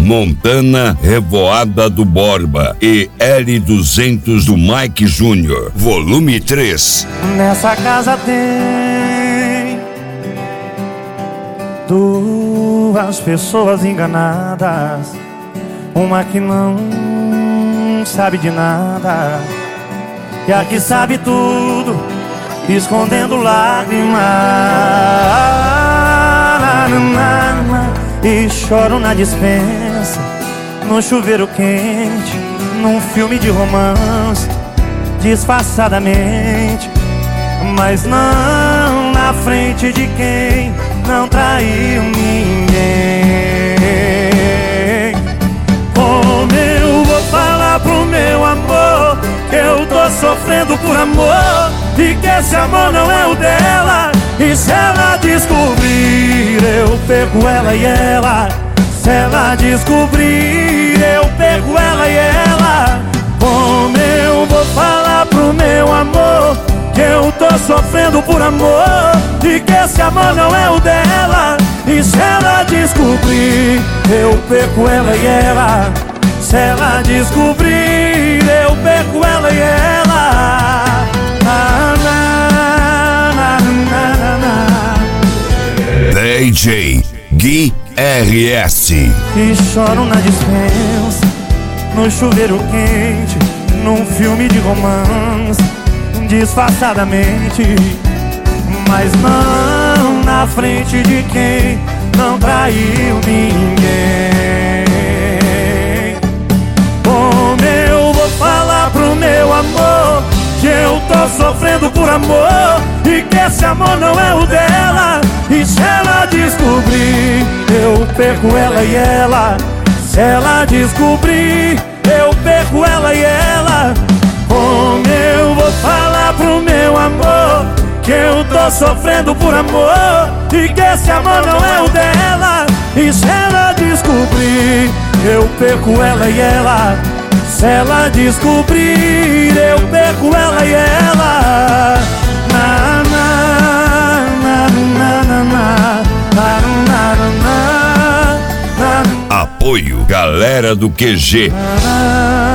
Montana, Revoada do Borba e L200 do Mike Jr. Volume 3. Nessa casa tem duas pessoas enganadas, uma que não sabe de nada e a que sabe tudo, escondendo lágrimas. E choro na dispensa, no chuveiro quente, num filme de romance, disfarçadamente, mas não na frente de quem não traiu ninguém. Como eu vou falar pro meu amor que eu tô sofrendo por amor e que esse amor não é o dela? E se ela descobrir, eu pego ela e ela. Se ela descobrir, eu pego ela e ela. Como eu vou falar pro meu amor que eu tô sofrendo por amor e que esse amor não é o dela? E se ela descobrir, eu pego ela e ela. Se ela descobrir, eu pego ela e ela. DJ Gui RS. E choro na dispensa, no chuveiro quente, num filme de romance, disfarçadamente, mas não na frente de quem não traiu ninguém. Como eu vou falar pro meu amor que eu tô sofrendo por amor e que esse amor não é o dela? E se ela descobrir, eu perco ela e ela. Se ela descobrir, eu perco ela e ela. Como eu vou falar pro meu amor que eu tô sofrendo por amor e que esse amor não é o dela? E se ela descobrir, eu perco ela e ela. Se ela descobrir, eu perco ela e ela. Na, na, na, na, na, na, na, na, na, na. Apoio Galera do QG.